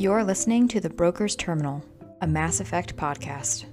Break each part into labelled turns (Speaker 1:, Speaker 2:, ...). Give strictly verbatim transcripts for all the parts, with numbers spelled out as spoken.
Speaker 1: You're listening to The Broker's Terminal, a Mass Effect podcast.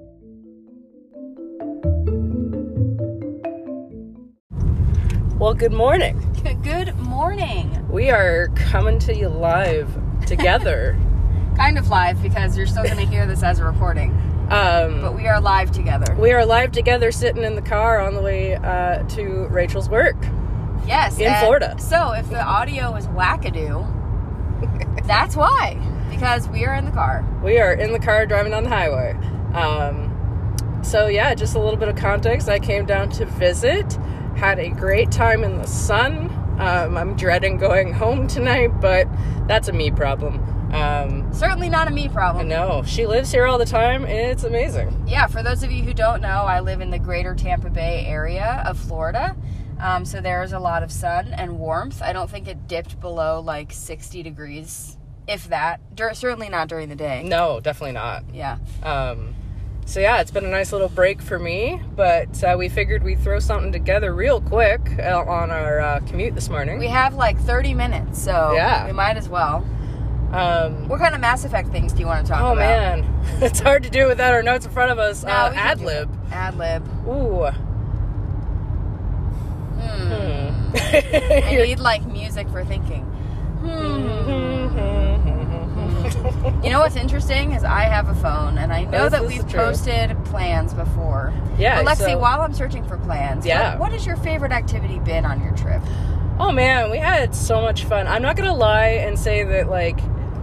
Speaker 2: Well, good morning.
Speaker 3: Good morning.
Speaker 2: We are coming to you live together.
Speaker 3: Kind of live, because you're still going to hear this as a recording.
Speaker 2: Um,
Speaker 3: but we are live together.
Speaker 2: We are live together sitting in the car on the way uh, to Rachel's work.
Speaker 3: Yes.
Speaker 2: In Florida.
Speaker 3: So if the audio is wackadoo, that's why. Because we are in the car.
Speaker 2: We are in the car driving down the highway. Um, so yeah, just a little bit of context. I came down to visit. Had a great time in the sun. Um, I'm dreading going home tonight, but that's a me problem. Um,
Speaker 3: Certainly not a me problem.
Speaker 2: No, she lives here all the time. It's amazing.
Speaker 3: Yeah, for those of you who don't know, I live in the greater Tampa Bay area of Florida. Um, so there's a lot of sun and warmth. I don't think it dipped below like sixty degrees, if that. Dur- certainly not during the day.
Speaker 2: No, definitely not.
Speaker 3: Yeah.
Speaker 2: Um, so yeah, it's been a nice little break for me, but uh, we figured we'd throw something together real quick uh, on our uh, commute this morning.
Speaker 3: We have like thirty minutes, so
Speaker 2: yeah.
Speaker 3: we might as well.
Speaker 2: Um,
Speaker 3: what kind of Mass Effect things do you want to talk
Speaker 2: oh,
Speaker 3: about?
Speaker 2: Oh man, it's hard to do without our notes in front of us.
Speaker 3: No,
Speaker 2: uh,
Speaker 3: we can
Speaker 2: ad
Speaker 3: do
Speaker 2: lib.
Speaker 3: it. Ad lib.
Speaker 2: Ooh.
Speaker 3: Hmm.
Speaker 2: Hmm.
Speaker 3: I need like music for thinking. Hmm. You know what's interesting is I have a phone, and I know
Speaker 2: This
Speaker 3: that
Speaker 2: is
Speaker 3: we've
Speaker 2: true.
Speaker 3: posted plans before.
Speaker 2: Yeah.
Speaker 3: But Lexi,
Speaker 2: so,
Speaker 3: while I'm searching for plans,
Speaker 2: Yeah.
Speaker 3: what, what has your favorite activity been on your trip?
Speaker 2: Oh man, we had so much fun. I'm not gonna lie and say that like.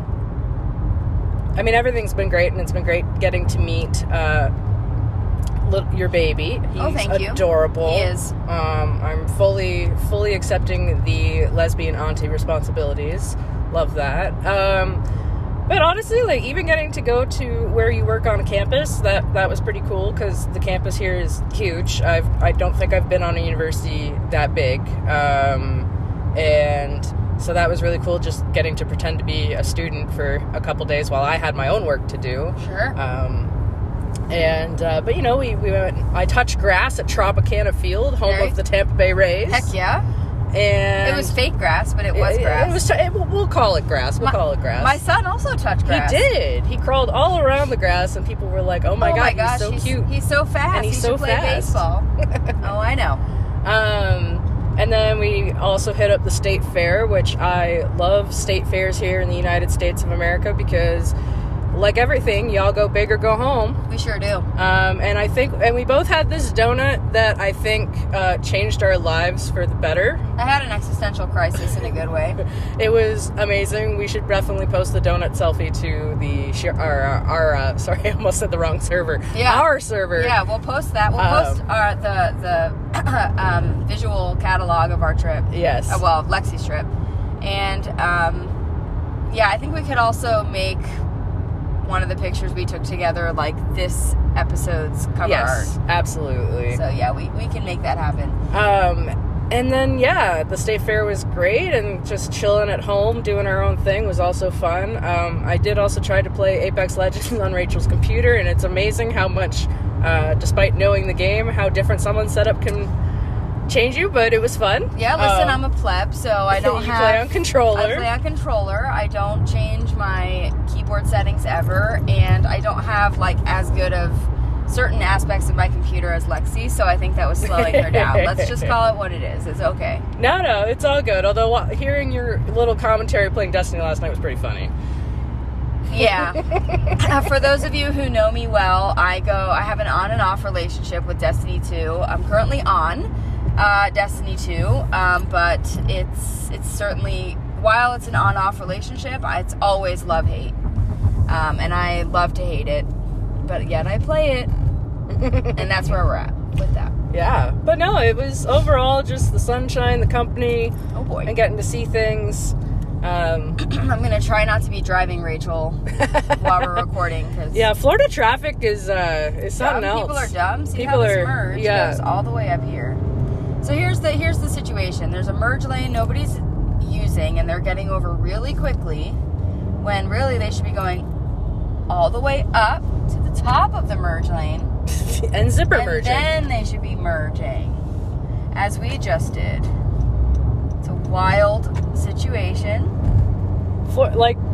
Speaker 2: I mean, everything's been great, and it's been great getting to meet uh, little, your baby. He's
Speaker 3: oh, thank you.
Speaker 2: adorable.
Speaker 3: He is.
Speaker 2: Um, I'm fully, fully accepting the lesbian auntie responsibilities. Love that. Um, but honestly, like even getting to go to where you work on campus, that that was pretty cool because the campus here is huge. I've I don't think I've been on a university that big, um, and. So that was really cool, just getting to pretend to be a student for a couple days while I had my own work to do.
Speaker 3: Sure.
Speaker 2: Um, and, uh, but you know, we, we went, I touched grass at Tropicana Field, home
Speaker 3: Very,
Speaker 2: of the Tampa Bay Rays.
Speaker 3: Heck yeah.
Speaker 2: And
Speaker 3: it was fake grass, but it was
Speaker 2: it,
Speaker 3: grass.
Speaker 2: It was, it, we'll call it grass. We'll
Speaker 3: my,
Speaker 2: call it grass.
Speaker 3: My son also touched grass.
Speaker 2: He did. He crawled all around the grass, and people were like, oh my
Speaker 3: oh
Speaker 2: god,
Speaker 3: my gosh,
Speaker 2: he's so
Speaker 3: he's,
Speaker 2: cute.
Speaker 3: He's so fast.
Speaker 2: And he's
Speaker 3: he
Speaker 2: so
Speaker 3: should play
Speaker 2: fast.
Speaker 3: baseball. Oh, I know.
Speaker 2: Um... And then we also hit up the state fair, which I love state fairs here in the United States of America because, like everything, y'all go big or go home.
Speaker 3: We sure do.
Speaker 2: Um, and I think, and we both had this donut that I think uh, changed our lives for the better.
Speaker 3: I had an existential crisis in a good way.
Speaker 2: It was amazing. We should definitely post the donut selfie to the our, our uh, sorry, I almost said the wrong server.
Speaker 3: Yeah,
Speaker 2: our server.
Speaker 3: Yeah, we'll post that. We'll
Speaker 2: um,
Speaker 3: post our, the the um, visual catalog of our trip.
Speaker 2: Yes.
Speaker 3: Uh, well, Lexi's trip, and um, yeah, I think we could also make one of the pictures we took together like this episode's cover
Speaker 2: yes,
Speaker 3: art.
Speaker 2: Absolutely.
Speaker 3: So yeah, we we can make that happen.
Speaker 2: Um. And then, yeah, the state fair was great, and just chilling at home, doing our own thing was also fun. Um, I did also try to play Apex Legends on Rachel's computer, and it's amazing how much, uh, despite knowing the game, how different someone's setup can change you, but it was fun.
Speaker 3: Yeah, listen,
Speaker 2: um,
Speaker 3: I'm a pleb, so I don't
Speaker 2: you
Speaker 3: have...
Speaker 2: play on controller.
Speaker 3: I play on controller. I don't change my keyboard settings ever, and I don't have, like, as good of certain aspects of my computer as Lexi, so I think that was slowing her down. Let's just call it what it is. It's okay.
Speaker 2: No, no, it's all good. Although hearing your little commentary playing Destiny last night was pretty funny.
Speaker 3: Yeah. uh, for those of you who know me well, I go. I have an on and off relationship with Destiny two. I'm currently on uh, Destiny two, um, but it's it's certainly, while it's an on-off relationship, it's always love-hate, um, and I love to hate it, but yet I play it. And that's where we're at with that.
Speaker 2: Yeah. But no, it was overall just the sunshine, the company.
Speaker 3: Oh boy.
Speaker 2: And getting to see things. Um,
Speaker 3: I'm going to try not to be driving Rachel while we're recording. Cause
Speaker 2: yeah, Florida traffic is uh, is something
Speaker 3: dumb.
Speaker 2: else.
Speaker 3: People are dumb. See
Speaker 2: People
Speaker 3: how this
Speaker 2: are,
Speaker 3: merge
Speaker 2: yeah.
Speaker 3: goes all the way up here. So here's the here's the situation. There's a merge lane nobody's using, and they're getting over really quickly when really they should be going all the way up to the top of the merge lane.
Speaker 2: And zipper
Speaker 3: and
Speaker 2: merging.
Speaker 3: And then they should be merging, as we just did. It's a wild situation.
Speaker 2: For, like,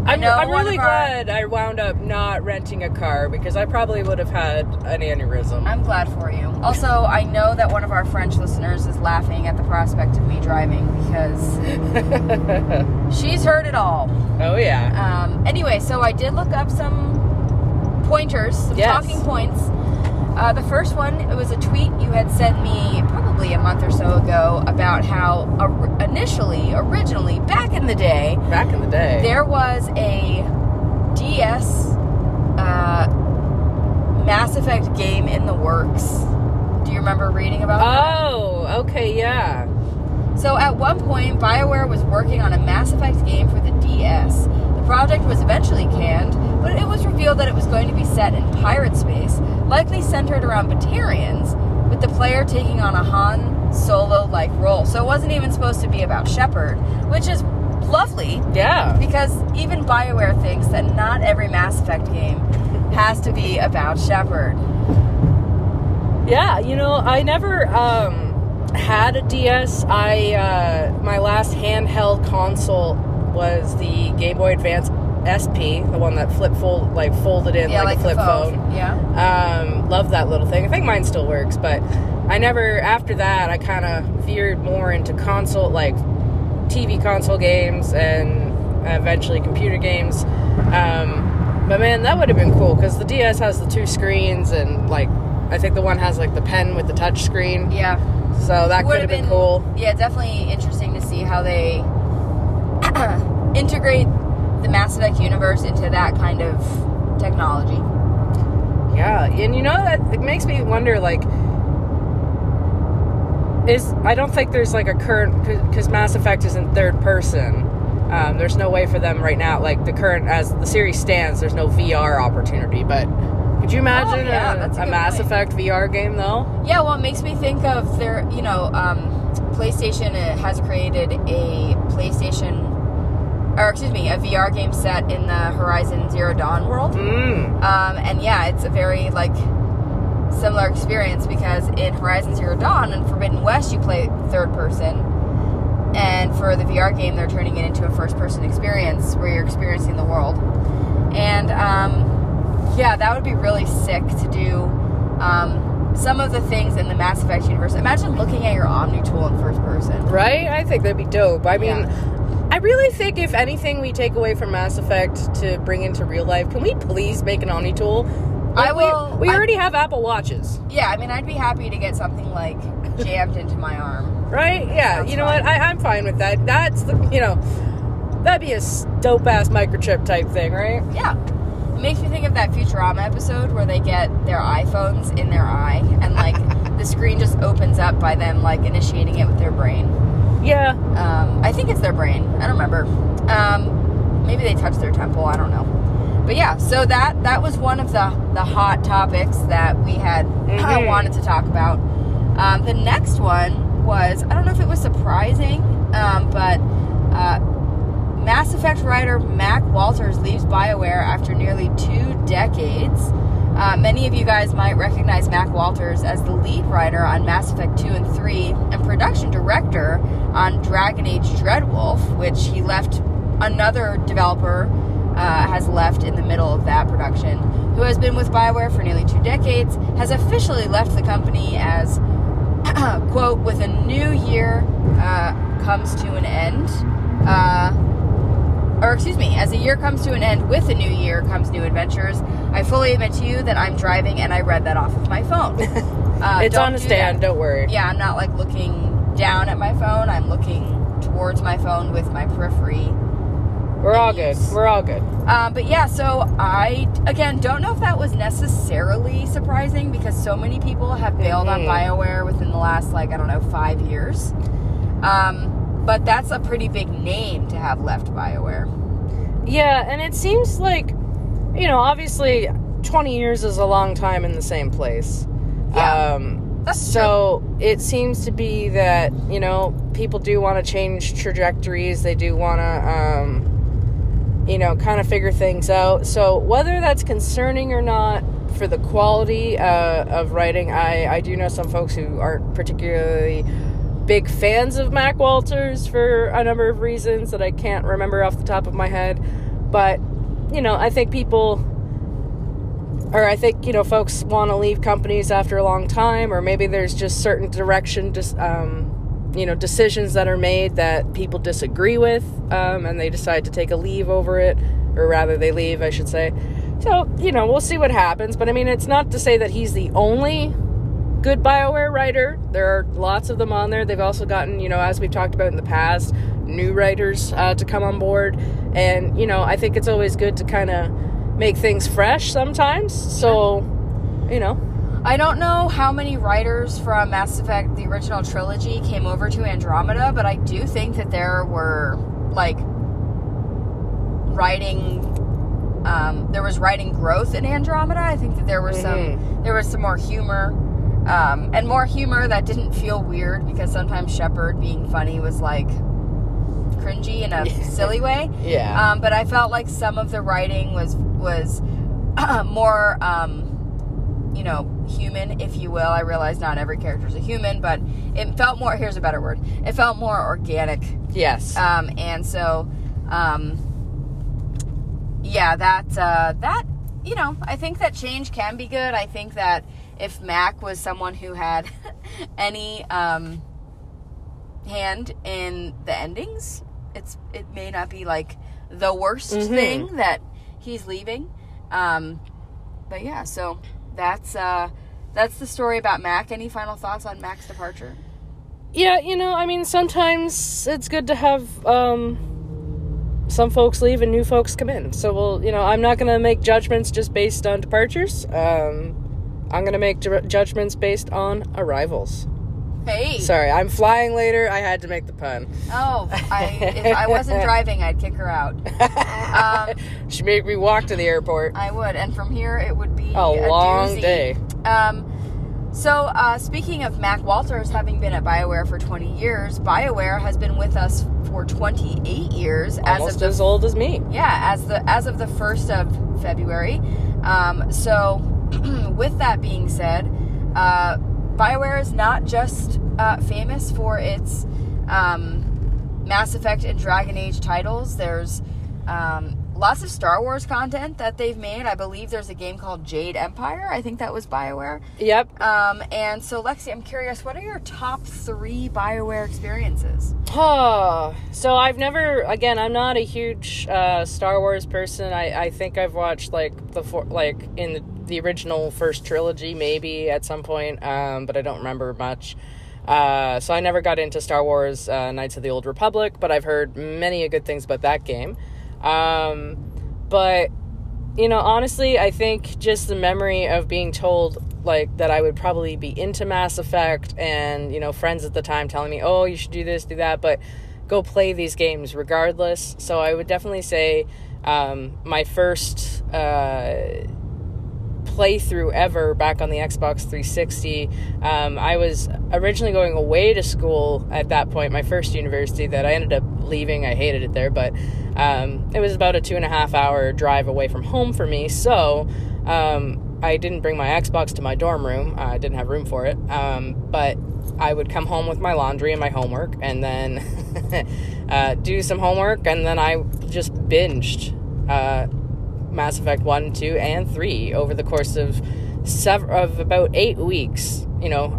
Speaker 2: I'm,
Speaker 3: know
Speaker 2: I'm
Speaker 3: one
Speaker 2: really
Speaker 3: of our-
Speaker 2: glad I wound up not renting a car because I probably would have had an aneurysm.
Speaker 3: I'm glad for you. Also, I know that one of our French listeners is laughing at the prospect of me driving because she's heard it all.
Speaker 2: Oh, yeah.
Speaker 3: Um, anyway, so I did look up some pointers, some
Speaker 2: Yes.
Speaker 3: talking points. Uh, the first one, it was a tweet you had sent me probably a month or so ago about how or- initially, originally, back in the day,
Speaker 2: Back in the day.
Speaker 3: there was a D S uh, Mass Effect game in the works. Do you remember reading about that?
Speaker 2: Oh, okay, yeah.
Speaker 3: So at one point, BioWare was working on a Mass Effect game for the D S. The project was eventually canned, but it was revealed that it was going to be set in pirate space, likely centered around Batarians, with the player taking on a Han Solo-like role. So it wasn't even supposed to be about Shepard, which is lovely,
Speaker 2: Yeah.
Speaker 3: because even BioWare thinks that not every Mass Effect game has to be about Shepard.
Speaker 2: Yeah, you know, I never um, had a D S. I uh, my last handheld console was the Game Boy Advance S P, the one that flip fold like folded in
Speaker 3: Yeah,
Speaker 2: like,
Speaker 3: like
Speaker 2: a flip
Speaker 3: the phone.
Speaker 2: phone.
Speaker 3: Yeah.
Speaker 2: Um, love that little thing. I think mine still works, but I never. After that, I kind of veered more into console, like T V console games, and eventually computer games. Um, but man, that would have been cool because the D S has the two screens and like. I think the one has like the pen with the touch screen.
Speaker 3: Yeah.
Speaker 2: So that could have been, been cool.
Speaker 3: Yeah, definitely interesting to see how they integrate the Mass Effect universe into that kind of technology.
Speaker 2: Yeah, and you know that it makes me wonder like is I don't think there's like a current because Mass Effect is in third person. Um, there's no way for them right now, like the current as the series stands, there's no V R opportunity, but could you imagine
Speaker 3: oh, yeah,
Speaker 2: a,
Speaker 3: that's a,
Speaker 2: a Mass
Speaker 3: point.
Speaker 2: Effect V R game, though?
Speaker 3: Yeah, well, it makes me think of their, you know, um, PlayStation has created a PlayStation, or excuse me, a V R game set in the Horizon Zero Dawn world.
Speaker 2: Mm.
Speaker 3: Um, and yeah, it's a very, like, similar experience because in Horizon Zero Dawn and Forbidden West, you play third person. And for the V R game, they're turning it into a first person experience where you're experiencing the world. And, um... yeah, that would be really sick to do um, some of the things in the Mass Effect universe. Imagine looking at your Omni tool in first person.
Speaker 2: Right? I think that'd be dope. I mean,
Speaker 3: Yeah.
Speaker 2: I really think if anything we take away from Mass Effect to bring into real life, can we please make an Omni tool? Like,
Speaker 3: I will-
Speaker 2: We, we
Speaker 3: I-
Speaker 2: already have Apple Watches,
Speaker 3: Yeah, I mean, I'd be happy to get something like jammed into my arm.
Speaker 2: right? Yeah,
Speaker 3: Sounds
Speaker 2: you know
Speaker 3: fine.
Speaker 2: what? I, I'm fine with that. That's, the you know, that'd be a dope-ass microchip type thing, right?
Speaker 3: Yeah. It makes me think of that Futurama episode where they get their iPhones in their eye and, like, the screen just opens up by them, like, initiating it with their brain.
Speaker 2: Yeah.
Speaker 3: Um, I think it's their brain. I don't remember. Um, maybe they touch their temple. I don't know. But yeah, so that that was one of the, the hot topics that we had
Speaker 2: Mm-hmm.
Speaker 3: uh, wanted to talk about. Um, the next one was, I don't know if it was surprising, um, but uh, Mass Effect writer Mac Walters leaves BioWare after nearly two decades. Uh, many of you guys might recognize Mac Walters as the lead writer on Mass Effect two and three and production director on Dragon Age Dreadwolf, which he left. Another developer uh, has left in the middle of that production, who has been with BioWare for nearly two decades, has officially left the company as, quote, with a new year uh, comes to an end. Uh, or excuse me, as a year comes to an end, with a new year comes new adventures. I fully admit to you that I'm driving and I read that off of my phone. Uh,
Speaker 2: It's
Speaker 3: don't
Speaker 2: on a
Speaker 3: do
Speaker 2: stand,
Speaker 3: that.
Speaker 2: don't worry.
Speaker 3: Yeah, I'm not like looking down at my phone. I'm looking towards my phone with my periphery.
Speaker 2: We're all good. We're all good.
Speaker 3: Um, but yeah, so I, again, don't know if that was necessarily surprising because so many people have bailed
Speaker 2: Mhm.
Speaker 3: on BioWare within the last, like, I don't know, five years. Um, but that's a pretty big name to have left BioWare.
Speaker 2: Yeah, and it seems like, you know, obviously twenty years is a long time in the same place.
Speaker 3: Yeah,
Speaker 2: um,
Speaker 3: that's
Speaker 2: so it seems to be that, you know, people do want to change trajectories. They do want to, um, you know, kind of figure things out. So whether that's concerning or not for the quality uh, of writing, I, I do know some folks who aren't particularly big fans of Mac Walters for a number of reasons that I can't remember off the top of my head. but, you know, I think people, or I think, you know, folks want to leave companies after a long time, or maybe there's just certain direction, just, um, you know, decisions that are made that people disagree with, um, and they decide to take a leave over it, or rather they leave, I should say. So, you know, we'll see what happens, but I mean, it's not to say that he's the only good BioWare writer. There are lots of them on there. They've also gotten, you know, as we've talked about in the past, new writers uh, to come on board, and, you know, I think it's always good to kind of make things fresh sometimes, so, you know.
Speaker 3: I don't know how many writers from Mass Effect, the original trilogy, came over to Andromeda, but I do think that there were, like, writing, um, there was writing growth in Andromeda. I think that there was mm-hmm. some, there was some more humor, um, and more humor that didn't feel weird, because sometimes Shepard being funny was, like, cringy in a silly way.
Speaker 2: Yeah.
Speaker 3: Um, but I felt like some of the writing was was uh, more, um, you know, human, if you will. I realize not every character is a human, but it felt more, here's a better word, it felt more organic.
Speaker 2: Yes.
Speaker 3: Um, and so, um, yeah, that, uh, that, you know, I think that change can be good. I think that if Mac was someone who had any, um, hand in the endings, it's, it may not be, like, the worst mm-hmm. thing that he's leaving. Um, but yeah, so that's, uh, that's the story about Mac. Any final thoughts on Mac's departure?
Speaker 2: Yeah, you know, I mean, sometimes it's good to have, um, some folks leave and new folks come in. So we'll, you know, I'm not going to make judgments just based on departures. Um, I'm going to make ju- judgments based on arrivals.
Speaker 3: Hey.
Speaker 2: Sorry, I'm flying later. I had to make the pun.
Speaker 3: Oh, I, if I wasn't driving, I'd kick her out. Um,
Speaker 2: she made me walk to the airport.
Speaker 3: I would, and from here it would be
Speaker 2: a,
Speaker 3: a
Speaker 2: long
Speaker 3: doozy.
Speaker 2: day.
Speaker 3: Um, so, uh, speaking of Mac Walters having been at BioWare for twenty years, BioWare has been with us for twenty-eight years.
Speaker 2: Almost
Speaker 3: as of the,
Speaker 2: as old as me.
Speaker 3: Yeah, as the as of the first of February. Um, so, with that being said, uh, BioWare is not just uh, famous for its um, Mass Effect and Dragon Age titles. There's um, lots of Star Wars content that they've made. I believe there's a game called Jade Empire. I think that was BioWare.
Speaker 2: Yep.
Speaker 3: Um, and so, Lexi, I'm curious, what are your top three BioWare experiences?
Speaker 2: Oh, so I've never, again, I'm not a huge uh, Star Wars person. I, I think I've watched, like, the four, like, in the, the original first trilogy, maybe, at some point, um, but I don't remember much. Uh, so I never got into Star Wars uh, Knights of the Old Republic, but I've heard many good things about that game. Um, but, you know, honestly, I think just the memory of being told, like, that I would probably be into Mass Effect, and, you know, friends at the time telling me, oh, you should do this, do that, but go play these games regardless. So I would definitely say um, my first uh, playthrough ever back on the Xbox three sixty, um, I was originally going away to school at that point, my first university that I ended up leaving. I hated it there, but um, it was about a two and a half hour drive away from home for me, so um, I didn't bring my Xbox to my dorm room. uh, I didn't have room for it, um, but I would come home with my laundry and my homework, and then uh, do some homework, and then I just binged uh, Mass Effect one, two, and three over the course of sev- of about eight weeks, you know,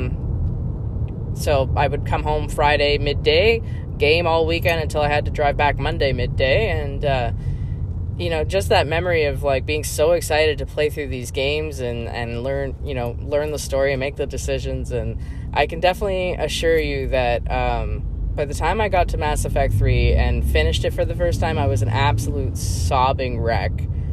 Speaker 2: um, so I would come home Friday midday, game all weekend until I had to drive back Monday midday, and, uh, you know, just that memory of, like, being so excited to play through these games and, and learn, you know, learn the story and make the decisions, and I can definitely assure you that, um, by the time I got to Mass Effect three and finished it for the first time, I was an absolute sobbing wreck.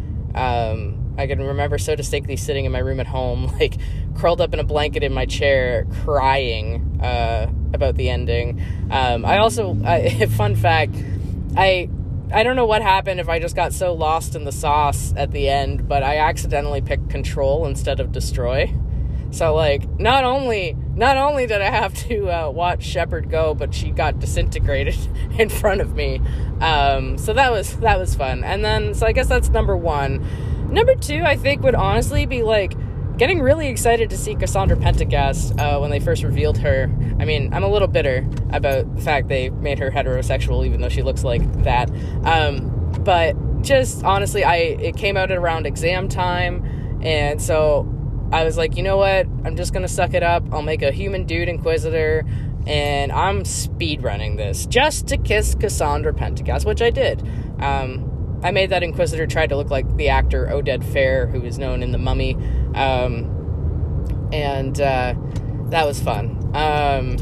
Speaker 2: Um, I can remember so distinctly sitting in my room at home, like, curled up in a blanket in my chair, crying uh, about the ending. Um, I also, I, fun fact, I I don't know what happened if I just got so lost in the sauce at the end, but I accidentally picked Control instead of Destroy. So, like, not only not only did I have to uh, watch Shepard go, but she got disintegrated in front of me. Um, so that was that was fun. And then, so I guess that's number one. Number two, I think, would honestly be, like, getting really excited to see Cassandra Pendergast uh, when they first revealed her. I mean, I'm a little bitter about the fact they made her heterosexual, even though she looks like that. Um, but just honestly, I it came out at around exam time, and so I was like, you know what? I'm just gonna suck it up. I'll make a human dude Inquisitor, and I'm speedrunning this just to kiss Cassandra Pentecost, which I did. Um, I made that Inquisitor try to look like the actor Oded Fehr, who is known in The Mummy, um, and uh, that was fun. Um,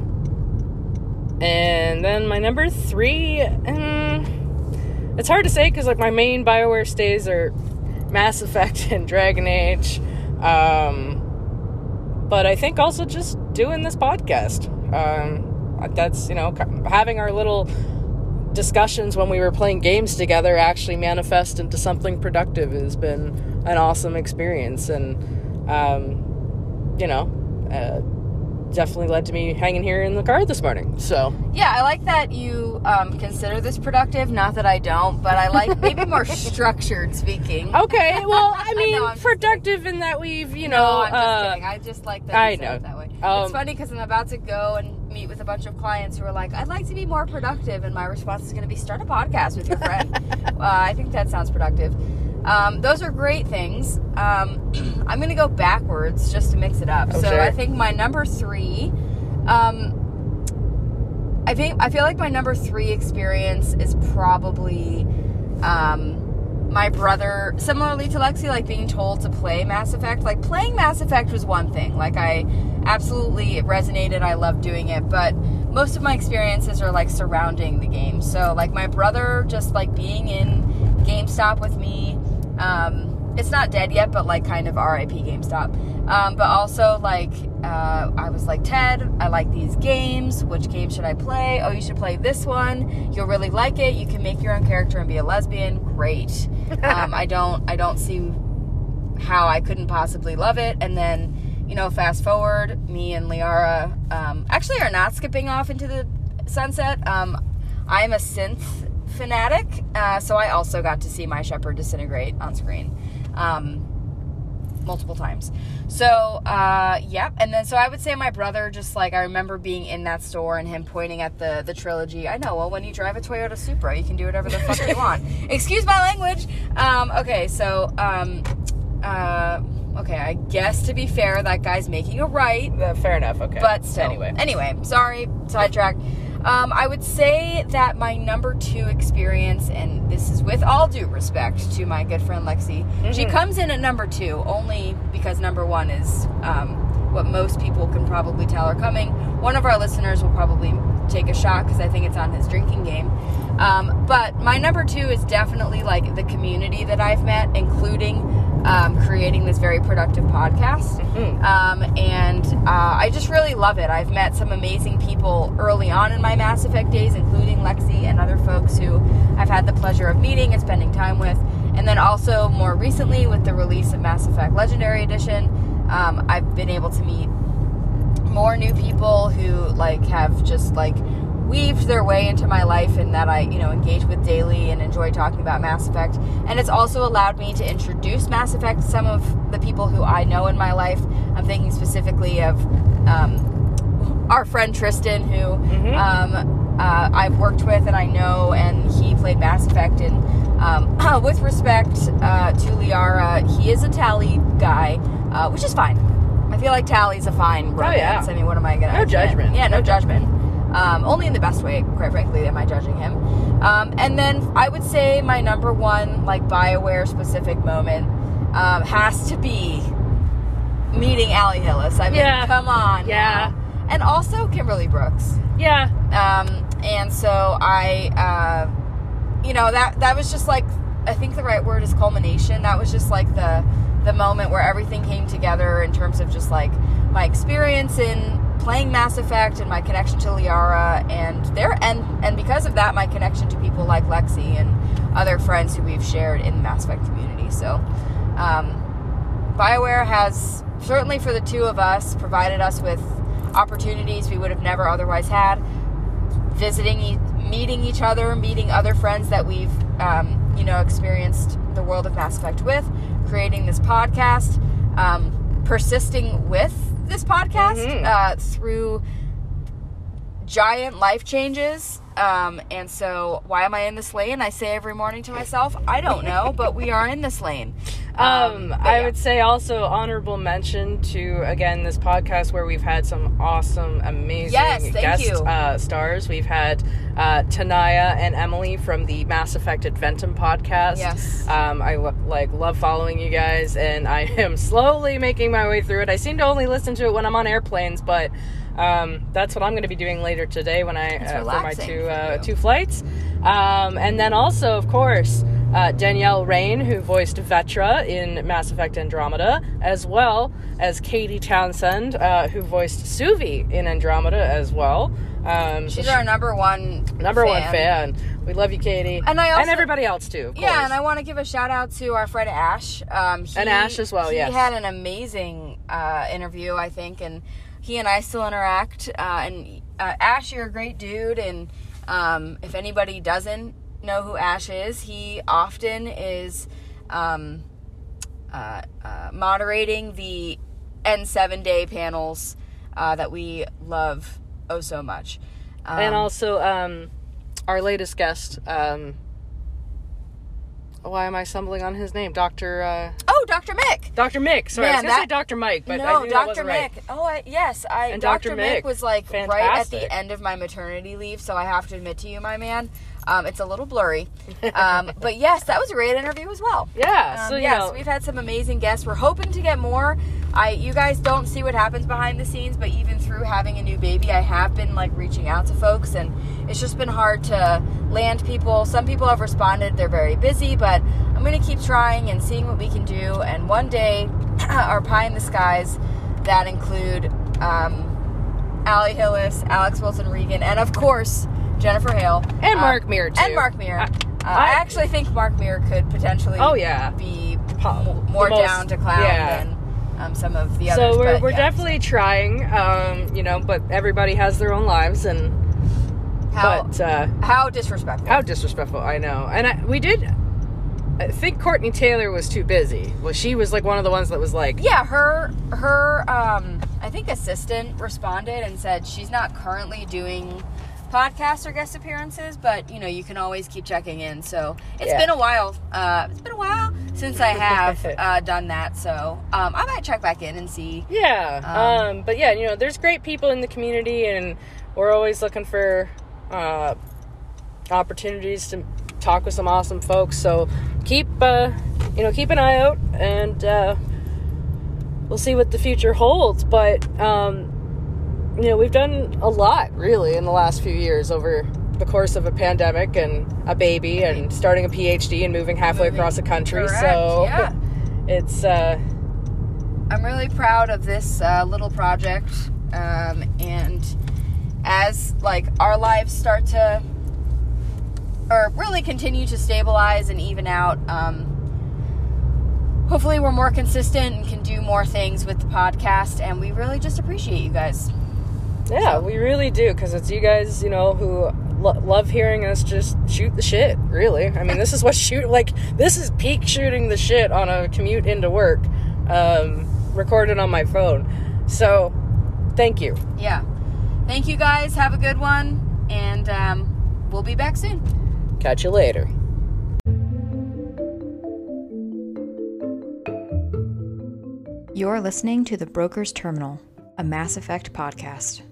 Speaker 2: and then my number three. Um, It's hard to say because, like, my main BioWare stays are Mass Effect and Dragon Age. Um, but I think also just doing this podcast. Um, that's, you know, having our little discussions when we were playing games together actually manifest into something productive has been an awesome experience. And, um, you know, uh, definitely led to me hanging here in the car this morning. So
Speaker 3: yeah, I like that you um, consider this productive. Not that I don't, but I like maybe more structured speaking.
Speaker 2: Okay, well, I mean,
Speaker 3: no,
Speaker 2: productive in that we've, you know.
Speaker 3: No, I'm just
Speaker 2: uh,
Speaker 3: kidding. I just like that
Speaker 2: I
Speaker 3: you said
Speaker 2: know.
Speaker 3: it that way.
Speaker 2: Um,
Speaker 3: it's funny because I'm about to go and meet with a bunch of clients who are like, I'd like to be more productive, and my response is going to be start a podcast with your friend. uh, I think that sounds productive. Um, those are great things. Um, I'm going to go backwards just to mix it up.
Speaker 2: Oh,
Speaker 3: so
Speaker 2: sure.
Speaker 3: I think my number three, um, I think, I feel like my number three experience is probably, um, my brother, similarly to Lexi, like being told to play Mass Effect. Like playing Mass Effect was one thing. Like I absolutely, it resonated. I loved doing it, but most of my experiences are like surrounding the game. So like my brother just like being in GameStop with me. Um, it's not dead yet, but like kind of R I P GameStop. Um, but also like, uh, I was like, Ted, I like these games. Which game should I play? Oh, you should play this one. You'll really like it. You can make your own character and be a lesbian. Great. um, I don't, I don't see how I couldn't possibly love it. And then, you know, fast forward, me and Liara, um, actually are not skipping off into the sunset. Um, I'm a synth fanatic, uh, so I also got to see my Shepard disintegrate on screen um, multiple times. So, uh, yeah, and then so I would say my brother, just like, I remember being in that store and him pointing at the, the trilogy. I know, well, when you drive a Toyota Supra, you can do whatever the fuck you want. Excuse my language. Um, okay, so, um, uh, okay, I guess to be fair, that guy's making a right.
Speaker 2: Uh, fair enough, okay.
Speaker 3: But still.
Speaker 2: Anyway.
Speaker 3: Anyway, sorry, sidetracked. Um, I would say that my number two experience, and this is with all due respect to my good friend Lexi, mm-hmm. she comes in at number two only because number one is um, what most people can probably tell are coming. One of our listeners will probably take a shot because I think it's on his drinking game. Um, but my number two is definitely like the community that I've met, including um, creating this very productive podcast.
Speaker 2: Mm-hmm.
Speaker 3: Um, and uh, I just really love it. I've met some amazing people early on in my Mass Effect days, including Lexi and other folks who I've had the pleasure of meeting and spending time with. And then also more recently with the release of Mass Effect Legendary Edition, um, I've been able to meet more new people who like have just like weaved their way into my life and that I, you know, engage with daily and enjoy talking about Mass Effect. And it's also allowed me to introduce Mass Effect to some of the people who I know in my life. I'm thinking specifically of um, our friend Tristan, who mm-hmm. um, uh, I've worked with and I know, and he played Mass Effect. And um, with respect uh, to Liara, he is a Tally guy, uh, which is fine. I feel like Tally's a fine romance.
Speaker 2: Oh, yeah.
Speaker 3: I mean, what am I gonna?
Speaker 2: No judgment.
Speaker 3: Yeah, no,
Speaker 2: no
Speaker 3: judgment. Um, only in the best way, quite frankly, am I judging him. Um, and then I would say my number one, like, BioWare specific moment um, has to be meeting Allie Hillis. I mean,
Speaker 2: yeah.
Speaker 3: come on.
Speaker 2: Yeah.
Speaker 3: Now. And also Kimberly Brooks.
Speaker 2: Yeah.
Speaker 3: Um, and so I, uh, you know, that, that was just like, I think the right word is culmination. That was just like the, the moment where everything came together in terms of just like my experience in playing Mass Effect and my connection to Liara and there and and because of that my connection to people like Lexi and other friends who we've shared in the Mass Effect community. So um, BioWare has certainly for the two of us provided us with opportunities we would have never otherwise had, visiting e- meeting each other, meeting other friends that we've um, you know experienced the world of Mass Effect with, creating this podcast, um, persisting with this podcast mm-hmm. uh, through giant life changes Um, and so why am I in this lane? I say every morning to myself, I don't know, but we are in this lane.
Speaker 2: Um,
Speaker 3: Um,
Speaker 2: I
Speaker 3: yeah.
Speaker 2: would say also honorable mention to, again, this podcast where we've had some awesome, amazing
Speaker 3: Yes, thank
Speaker 2: guest
Speaker 3: you.
Speaker 2: Uh, stars. We've had uh, Tanaya and Emily from the Mass Effect Adventum podcast.
Speaker 3: Yes.
Speaker 2: Um, I lo- like love following you guys, and I am slowly making my way through it. I seem to only listen to it when I'm on airplanes, but um, that's what I'm going to be doing later today when I
Speaker 3: It's
Speaker 2: uh, for my
Speaker 3: relaxing
Speaker 2: two
Speaker 3: for
Speaker 2: uh,
Speaker 3: you.
Speaker 2: two flights. Um, and then also, of course, uh, Danielle Rain, who voiced Vetra in Mass Effect Andromeda, as well as Katie Townsend, uh, who voiced Suvi in Andromeda as well. Um, so
Speaker 3: She's
Speaker 2: she-
Speaker 3: our number one
Speaker 2: number
Speaker 3: fan.
Speaker 2: one fan. We love you, Katie,
Speaker 3: And I also-
Speaker 2: and everybody else too. Of
Speaker 3: Yeah,
Speaker 2: course.
Speaker 3: and I want to give a shout out to our friend Ash. Um, he,
Speaker 2: And Ash as well,
Speaker 3: he
Speaker 2: yes.
Speaker 3: had an amazing uh, interview, I think, and he and I still interact. Uh, and uh, Ash, you're a great dude, and um, if anybody doesn't know who Ash is, he often is um, uh, uh, moderating the N seven day panels uh, that we love oh so much. Um,
Speaker 2: and also, um, our latest guest. Um, why am I stumbling on his name? Doctor Uh,
Speaker 3: oh, Doctor Mick.
Speaker 2: Doctor Mick. Sorry, I
Speaker 3: Man,
Speaker 2: was gonna say
Speaker 3: that-
Speaker 2: Doctor Mike, but I
Speaker 3: no,
Speaker 2: knew that
Speaker 3: Doctor
Speaker 2: wasn't
Speaker 3: Mick.
Speaker 2: right.
Speaker 3: Oh, I, yes, I.
Speaker 2: And
Speaker 3: Doctor
Speaker 2: Doctor
Speaker 3: Mick
Speaker 2: Mick,
Speaker 3: was like right at
Speaker 2: fantastic.
Speaker 3: the end of my maternity leave, so I have to admit to you, my man, um, it's a little blurry. Um, but yes, that was a great interview as well.
Speaker 2: Yeah,
Speaker 3: Um,
Speaker 2: so you
Speaker 3: yes,
Speaker 2: know,
Speaker 3: we've had some amazing guests. We're hoping to get more. I, you guys don't see what happens behind the scenes, but even through having a new baby, I have been like reaching out to folks, and it's just been hard to land people. Some people have responded; they're very busy, but I'm going to keep trying and seeing what we can do. And one day, our pie in the skies that include um, Allie Hillis, Alex Wilson Regan, and of course Jennifer Hale
Speaker 2: and
Speaker 3: uh,
Speaker 2: Mark Meir too.
Speaker 3: and Mark Meir.
Speaker 2: I-
Speaker 3: Uh,
Speaker 2: I-
Speaker 3: I actually think Mark Meir could potentially
Speaker 2: Oh, yeah.
Speaker 3: be
Speaker 2: Po-
Speaker 3: mo- more
Speaker 2: the most-
Speaker 3: down to clown
Speaker 2: yeah.
Speaker 3: than um, some of the others.
Speaker 2: So we're
Speaker 3: but
Speaker 2: we're
Speaker 3: yeah.
Speaker 2: definitely trying, um, you know, but everybody has their own lives, and
Speaker 3: how
Speaker 2: but uh,
Speaker 3: how disrespectful.
Speaker 2: how disrespectful, I know. And I, we did. I think Courtney Taylor was too busy. Well, she was like one of the ones that was like,
Speaker 3: yeah, her her um, I think assistant responded and said she's not currently doing podcast or guest appearances, but you know you can always keep checking in. So it's
Speaker 2: Yeah.
Speaker 3: been a while. Uh, it's been a while since I have uh, done that. So um, I might check back in and see.
Speaker 2: yeah.
Speaker 3: Um,
Speaker 2: Um, but yeah, you know, there's great people in the community, and we're always looking for uh, opportunities to talk with some awesome folks. So keep, uh, you know, keep an eye out, and uh, we'll see what the future holds. But um, you know, we've done a lot really in the last few years over the course of a pandemic and a baby and starting a P H D and moving halfway
Speaker 3: Moving-
Speaker 2: across the country.
Speaker 3: correct,
Speaker 2: So
Speaker 3: yeah.
Speaker 2: it's uh,
Speaker 3: I'm really proud of this uh, little project, um, and as like our lives start to, or really continue to stabilize and even out, um, hopefully we're more consistent and can do more things with the podcast, and we really just appreciate you guys.
Speaker 2: yeah, we really do, because it's you guys, you know, who lo- love hearing us just shoot the shit. Really, I mean, this is what shoot like. This is peak shooting the shit on a commute into work, um, recorded on my phone. So, thank you.
Speaker 3: Yeah. Thank you guys. Have a good one, and um, we'll be back soon.
Speaker 2: Catch you later.
Speaker 1: You're listening to The Broker's Terminal, a Mass Effect podcast.